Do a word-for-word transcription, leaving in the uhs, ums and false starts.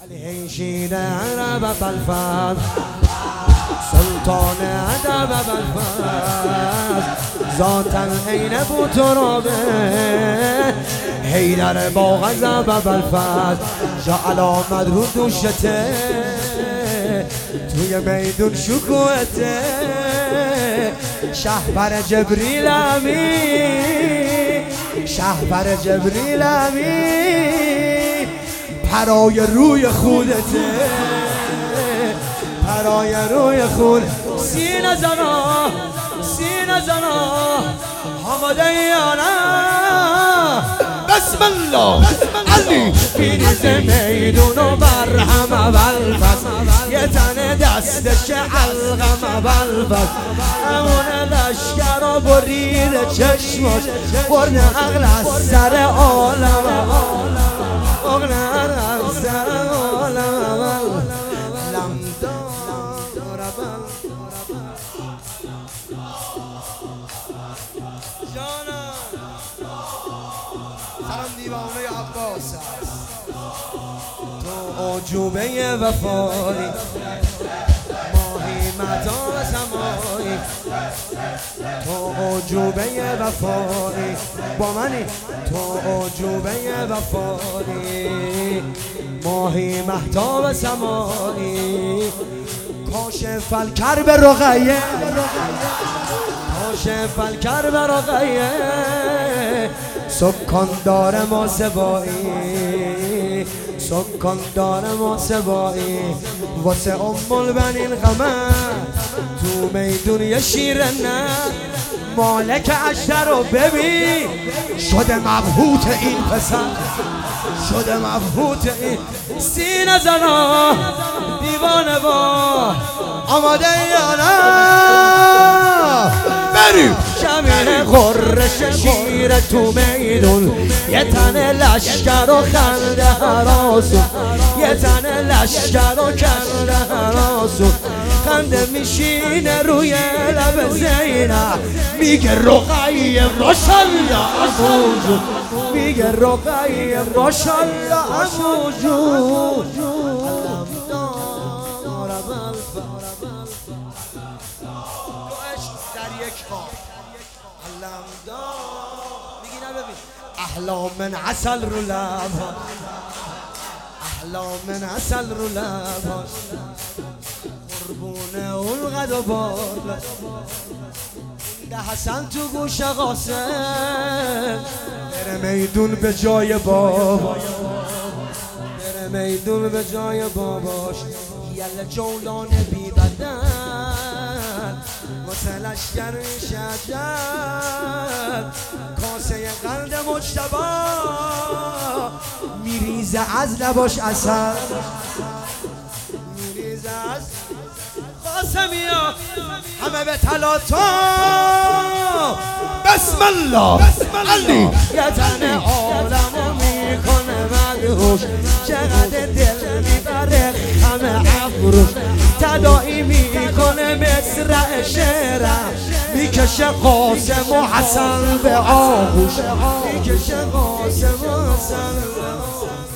الهیشین عرب بلفظ سلطان ادب بلفظ ذاتن عین بو ترابه حیدر با غضب بلفظ جا علامت رو دوشته توی میدون شکوهته شهبر جبریل امین شهبر جبریل امین پرای روی خودته پرای روی خود سینه زنا سینه زنا آماده یا نه بسم الله علی پیریز میدون و برهم اول پس یه تن دستش علقم اول پس همون لشکر و برید چشماش برد عقل از سر عالم عقل از سر عالم سرم دیوانه عباس تو عجوبه وفایی ماهی مدار سمایی تو عجوبه وفایی با منی تو عجوبه وفایی ماهی مهتاب سمایی کاشف الکرب رقیه کاشف الکرب رقیه سکاندار ما سبایی سکاندار ما سبایی واسه ام البنین غمه تو میدون یه شیر نه مالک اشتر رو ببین شده مبهوت این پسر شده مبهوت این سینه زنا دیوانه با آماده یا نه بریم شمین خورش شیر تو میدون یه تن لشکر و خنده حراسون یه تن لشکر و کنده حراسون خنده میشینه روی لب زینب میگه رقیه ماشالله اموجون میگه رقیه ماشالله اموجون در یک بار میگی نه ببین احلام من عسل رو لبها احلام من عسل رو لبها قربونه اون قد و باد ده حسن تو گوش قاسم بره میدون به جای بابا بره میدون به جای باباش یل جولان بی بدن واسه لشکر شجر کاسه قند مجتبا میریزه از لباش اثر میریزه از قاسمیا همه به تلاتا بسم الله علی یه تن عالمو میکنه مدهوش چقدر دل میبره همه ابروش تداعی میکنه مصرع شعرم میکشه قاسم و حسن به آغوش میکشه قاسم و حسن به آغوش